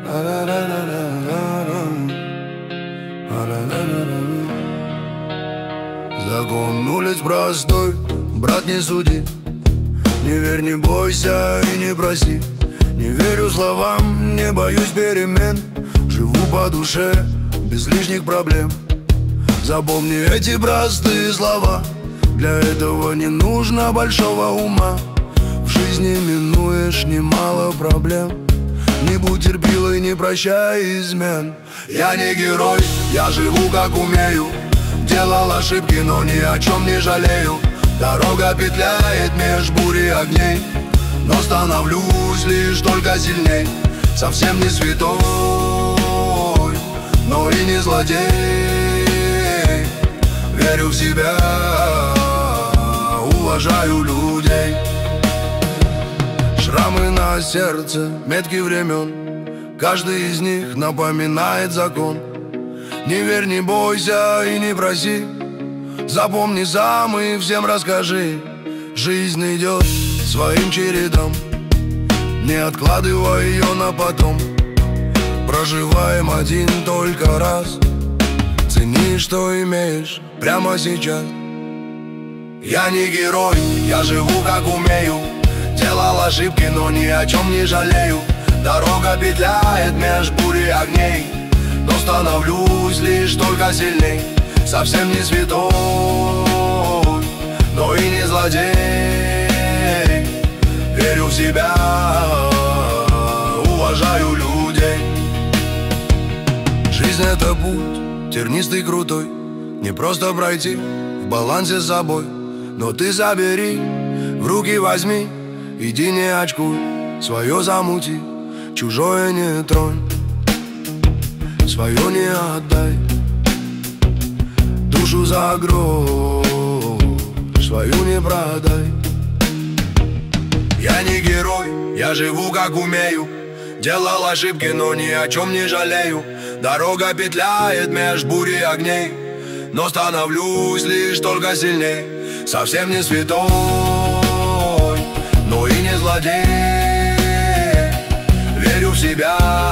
Закон улиц простой, брат, не суди. Не верь, не бойся и не проси. Не верю словам, не боюсь перемен. Живу по душе, без лишних проблем. Запомни эти простые слова. Для этого не нужно большого ума. В жизни минуешь немало проблем. Не будь терпилой, не прощай измен. Я не герой, я живу как умею. Делал ошибки, но ни о чем не жалею. Дорога петляет меж бури огней, но становлюсь лишь только сильней. Совсем не святой, но и не злодей. Верю в себя, уважаю людей. Шрамы на сердце, метки времен, каждый из них напоминает закон. Не верь, не бойся и не проси. Запомни сам и всем расскажи. Жизнь идет своим чередом, не откладывай ее на потом. Проживаем один только раз. Цени, что имеешь прямо сейчас. Я не герой, я живу как умею. Делал ошибки, но ни о чем не жалею. Дорога петляет меж бури огней, но становлюсь лишь только сильней. Совсем не святой, но и не злодей. Верю в себя, уважаю людей. Жизнь — это путь тернистый, крутой. Не просто пройти в балансе с собой. Но ты забери, в руки возьми. Иди, не очкуй, свое замути. Чужое не тронь, свое не отдай. Душу за грош свою не продай. Я не герой, я живу как умею. Делал ошибки, но ни о чем не жалею. Дорога петляет меж бури огней, но становлюсь лишь только сильней. Совсем не святой, но и не злодей. Верю в себя,